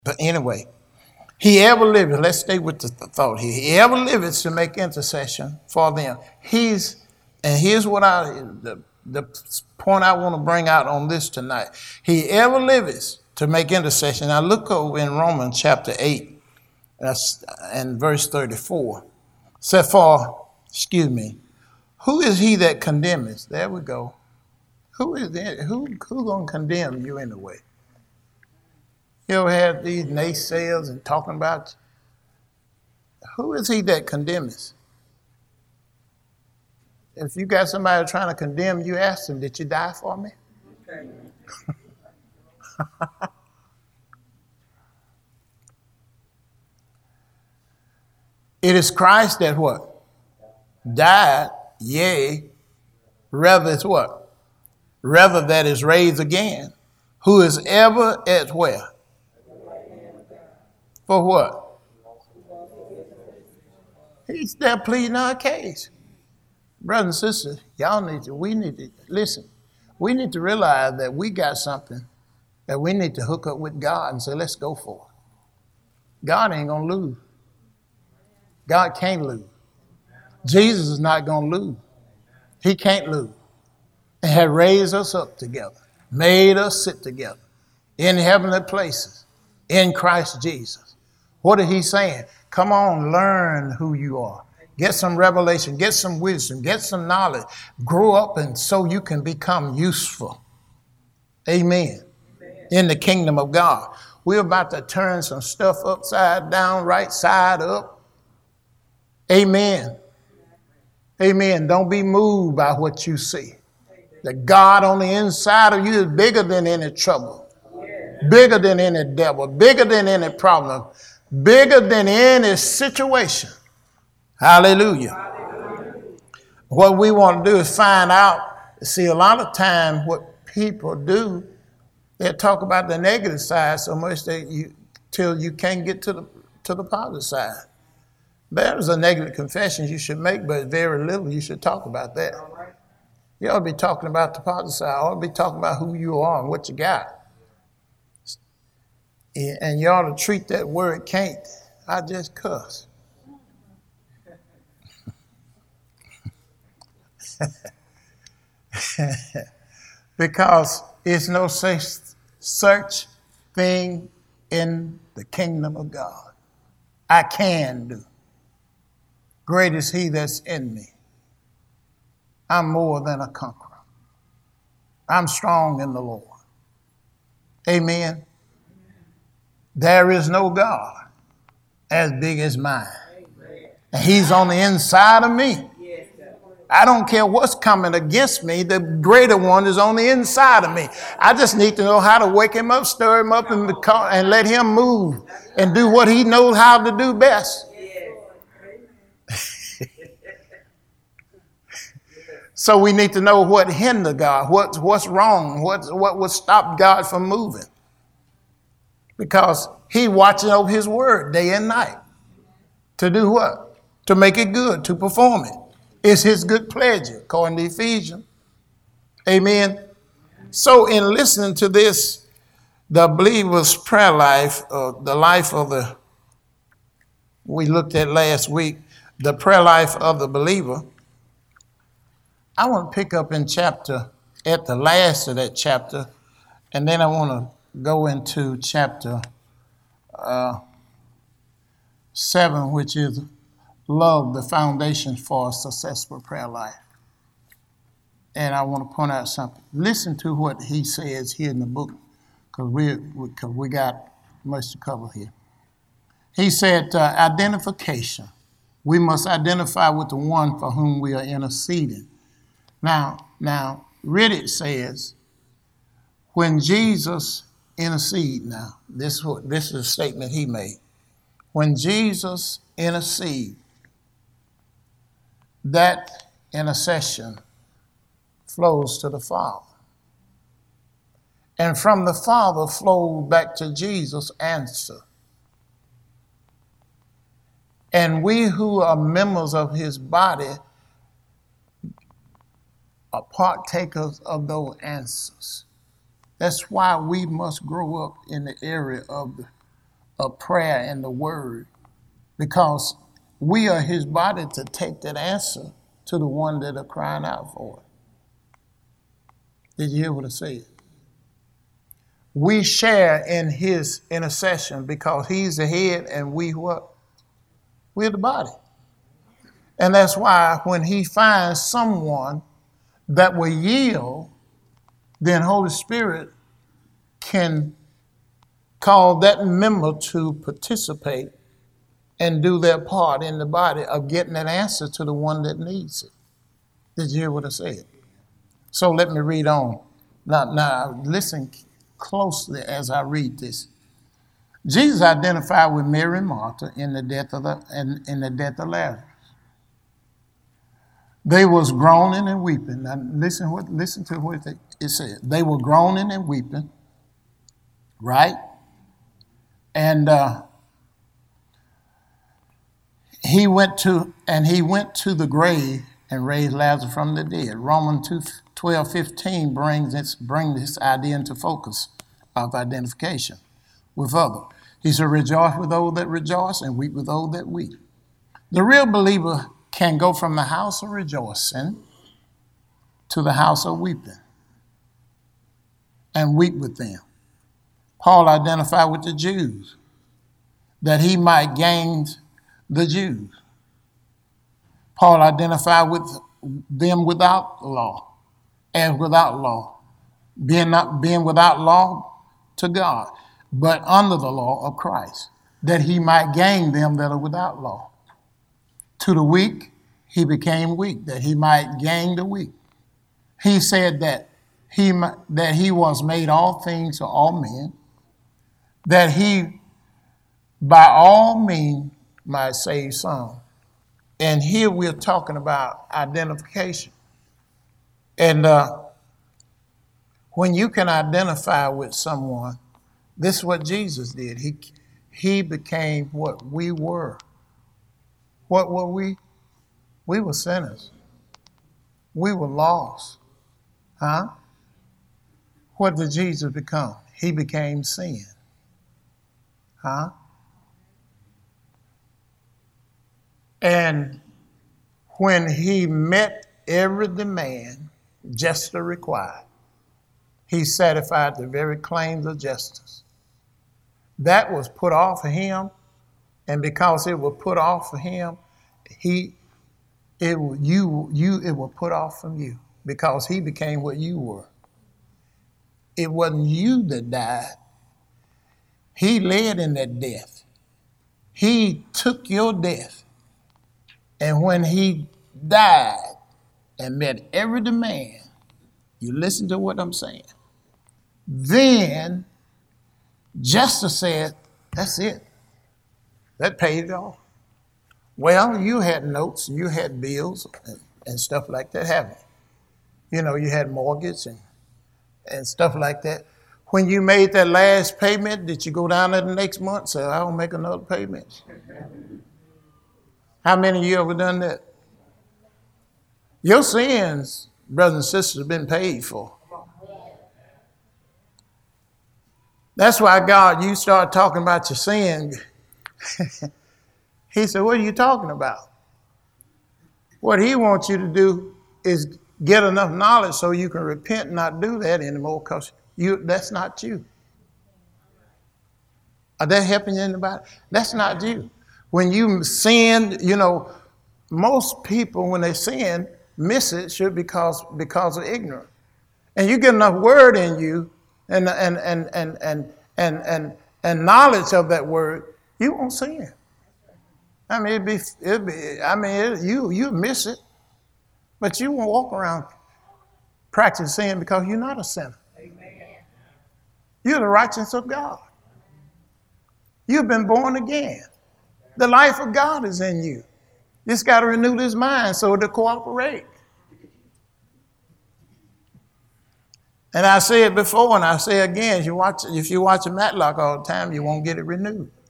But anyway, he ever liveth, let's stay with the thought here. He ever liveth to make intercession for them. And here's what the point I want to bring out on this tonight. He ever liveth to make intercession. Now look over in Romans chapter 8 and verse 34. Said who is he that condemneth? There we go. Who gonna condemn you anyway? You ever had these naysayers and talking about you? Who is he that condemns? If you got somebody trying to condemn you, ask them, did you die for me? Okay. It is Christ that what? Died, yea, rather it's what? Rather that is raised again, who is ever at where? For what? He's there pleading our case. Brothers and sisters, we need to, listen, we need to realize that we got something that we need to hook up with God and say, let's go for it. God ain't going to lose. God can't lose. Jesus is not going to lose. He can't lose. And had raised us up together, made us sit together in heavenly places in Christ Jesus. What is he saying? Come on, learn who you are. Get some revelation, get some wisdom, get some knowledge. Grow up and so you can become useful. Amen. In the kingdom of God. We're about to turn some stuff upside down, right side up. Amen. Amen. Don't be moved by what you see. The God on the inside of you is bigger than any trouble, bigger than any devil, bigger than any problem, bigger than any situation. Hallelujah. What we want to do is find out. See, a lot of time what people do, they talk about the negative side so much that till you can't get to the positive side. There's a negative confession you should make, but very little you should talk about that. You ought to be talking about the positive side. You ought to be talking about who you are and what you got. And you ought to treat that word can't. I just cuss. Because it's no such thing in the kingdom of God. I can do. Great is he that's in me. I'm more than a conqueror. I'm strong in the Lord. Amen. There is no God as big as mine. And he's on the inside of me. I don't care what's coming against me. The greater one is on the inside of me. I just need to know how to wake him up, stir him up, and let him move and do what he knows how to do best. So we need to know what hindered God, what's wrong, what would stop God from moving. Because he's watching over his word day and night. To do what? To make it good, to perform it. It's his good pleasure, according to Ephesians. Amen. So in listening to this, the believer's prayer life, the life of we looked at last week, the prayer life of the believer, I want to pick up at the last of that chapter, and then I want to go into chapter 7, which is love, the foundation for a successful prayer life. And I want to point out something. Listen to what he says here in the book, because we got much to cover here. He said, identification. We must identify with the one for whom we are interceding. Now, Riddick says, when Jesus intercede, now, this is a statement he made. When Jesus intercede, that intercession flows to the Father. And from the Father flows back to Jesus' answer. And we who are members of his body are partakers of those answers. That's why we must grow up in the area of of prayer and the word, because we are his body to take that answer to the one that are crying out for it. Did you hear what I said? We share in his intercession because he's the head and we what? We're the body. And that's why when he finds someone that will yield, then Holy Spirit can call that member to participate and do their part in the body of getting that answer to the one that needs it. Did you hear what I said? So let me read on. Now listen closely as I read this. Jesus identified with Mary and Martha in the death of Lazarus. They was groaning and weeping. Now listen to what it said. They were groaning and weeping, right? And he went to the grave and raised Lazarus from the dead. Romans 2:12-15 brings this idea into focus of identification with others. He said, rejoice with those that rejoice and weep with those that weep. The real believer can go from the house of rejoicing to the house of weeping and weep with them. Paul identified with the Jews that he might gain the Jews. Paul identified with them without law, as without law, being without law to God, but under the law of Christ, that he might gain them that are without law. To the weak, he became weak, that he might gain the weak. He said that he was made all things to all men, that he by all means might save some. And here we're talking about identification. And when you can identify with someone, this is what Jesus did. He became what we were. What were we? We were sinners. We were lost. Huh? What did Jesus become? He became sin. Huh? And when he met every demand justice required, he satisfied the very claims of justice. That was put off of him, and because it was put off of him, it was put off from you, because he became what you were. It wasn't you that died. He led in that death. He took your death. And when he died and met every demand, you listen to what I'm saying, then justice said, that's it. That paid it off. Well, you had notes and you had bills and stuff like that, haven't you? You know, you had mortgage and stuff like that. When you made that last payment, did you go down there the next month and say, I'll make another payment? How many of you ever done that? Your sins, brothers and sisters, have been paid for. That's why God, you start talking about your sin. He said, what are you talking about? What he wants you to do is get enough knowledge so you can repent and not do that anymore, because that's not you. Are they helping you anybody? That's not you. When you sin, you know, most people, when they sin, miss it because of ignorance. And you get enough word in you and knowledge of that word, you won't sin. I mean, you miss it, but you won't walk around practicing sin because you're not a sinner. Amen. You're the righteousness of God. You've been born again. The life of God is in you. You just got to renew this mind so to cooperate. And I said before and I say again, if you watch a Matlock all the time, you won't get it renewed.